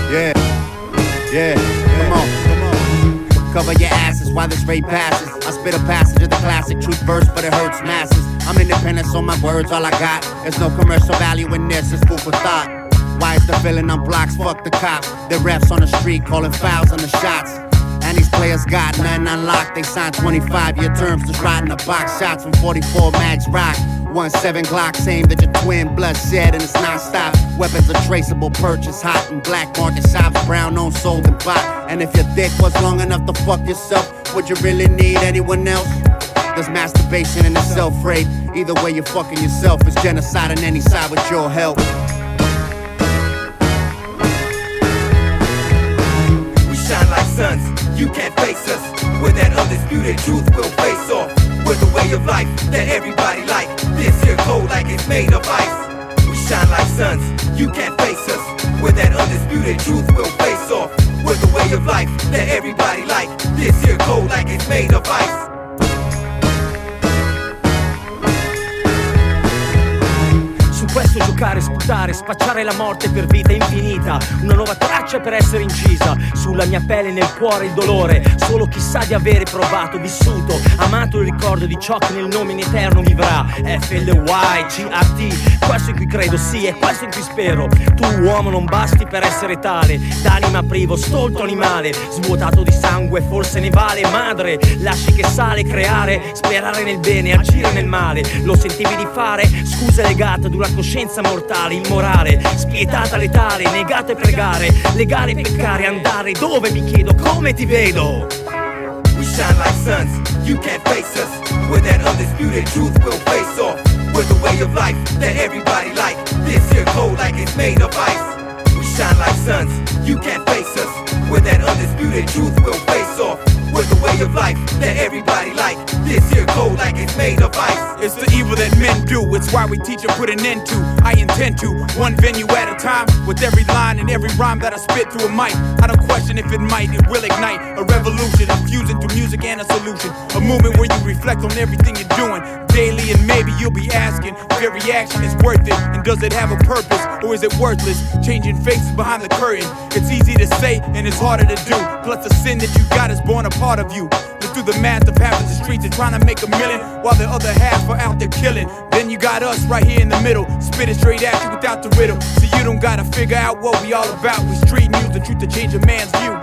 Yeah, yeah, come on. Cover your asses while this rape passes. I spit a passage of the classic truth verse, but it hurts masses. I'm independent, so my words all I got. There's no commercial value in this, it's food for thought. Why is the feeling on blocks? Fuck the cops. The refs on the street calling fouls on the shots. And these players got nothing unlocked. They signed 25-year terms, just riding the box. Shots from 44 mags rock. 1-7 Glocks aimed at your twin, blood shed and it's non-stop. Weapons are traceable, purchase hot in black market shops. Brown owned, sold and bought. And if your dick was long enough to fuck yourself, would you really need anyone else? There's masturbation and it's self-rape. Either way you're fucking yourself. It's genocide on any side with your help. We shine like suns, you can't face us. Where that undisputed truth will face off. We're the way of life that everybody like. This here cold like it's made of ice. We shine like suns, you can't face us. Where that undisputed truth will face off. We're the way of life that everybody like. This here cold like it's made of ice. Questo giocare, sputare, spacciare la morte per vita infinita. Una nuova traccia per essere incisa. Sulla mia pelle, nel cuore il dolore. Solo chi sa di avere provato, vissuto, amato il ricordo di ciò che nel nome in eterno vivrà. FLYGAT. Questo in cui credo, sì, è questo in cui spero. Tu uomo non basti per essere tale. D'anima privo, stolto animale. Svuotato di sangue, forse ne vale. Madre, lasci che sale creare. Sperare nel bene, agire nel male. Lo sentivi di fare? Scuse legate ad una coscienza mortale, immorale, spietata, letale, negate pregare, legare peccare, andare dove mi chiedo, come ti vedo? We shine like suns, you can't face us. Where that undisputed truth will face off. We're the way of life that everybody like. This here cold like it's made of ice. We shine like suns, you can't face us. Where that undisputed truth will face off. We're the way of life that everybody like. This here cold like it's made of ice. It's the evil that men do, it's why we teach and put an end to. I intend to, one venue at a time. With every line and every rhyme that I spit through a mic. I don't question if it might, it will ignite a revolution, infusing through music and a solution. A movement where you reflect on everything you're doing daily, and maybe you'll be asking if every action is worth it, and does it have a purpose, or is it worthless? Changing faces behind the curtain. It's easy to say and it's harder to do. Plus the sin that you got is born a part of you. Look through the math of half of the streets and trying to make a million, while the other half are out there killing. Then you got us right here in the middle, spit it straight at you without the riddle. So you don't gotta figure out what we all about. We street news, the truth to change a man's view.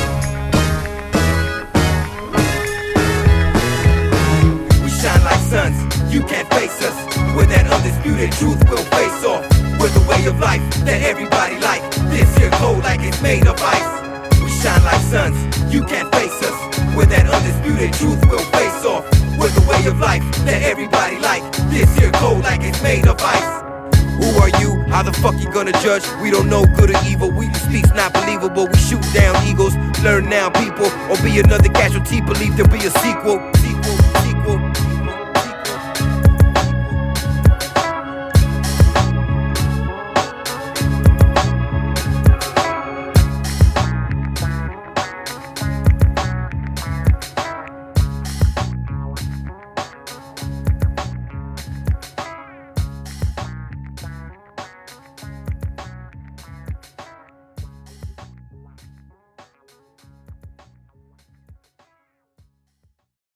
We shine like suns, you can't face us. Where that undisputed truth will face off. We're the way of life that everybody like. This here cold like it's made of ice. We shine like suns, you can't face us. Where that undisputed truth will face off. We're the way of life that everybody like. This here cold like it's made of ice. Who are you? How the fuck you gonna judge? We don't know good or evil. We speak's not believable. We shoot down egos. Learn now, people, or be another casualty. Believe there'll be a sequel.